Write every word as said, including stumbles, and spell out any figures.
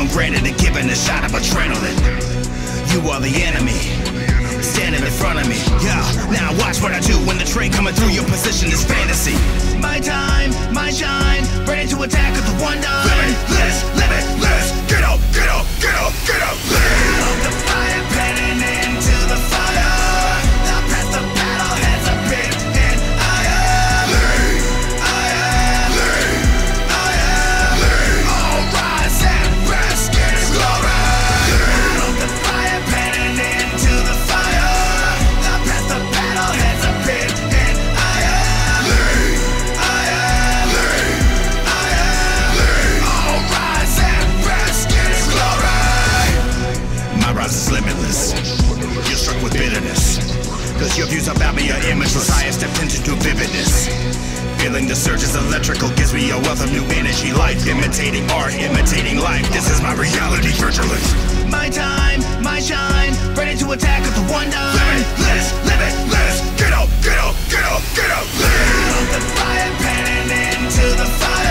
granted and given a shot of adrenaline. You are the enemy, standing in front of me. Yeah, now watch what I do when the train coming through. Your position is fantasy. My time, my shine, ready to attack with the one dime. Limitless, limitless. Get up, get up, get up, get up. Of the fire, penning into the fire. The path to battle has a bit and I am. I am. I am. All rise and rest in His glory. Of the fire, penning into the fire. The path to battle has a bit and I am. I am. I am. All rise and rest in His glory. My rise is limitless. You're struck with bitterness, cause your views about me are imageless. I have stepped into vividness. Feeling the surge is electrical, gives me a wealth of new energy. Life imitating art, imitating life. This is my reality, virtuous. My time, my shine, ready to attack with the one dime. Limitless, limitless. Get up, get up, get up, get up. Of the fire, penning into the fire.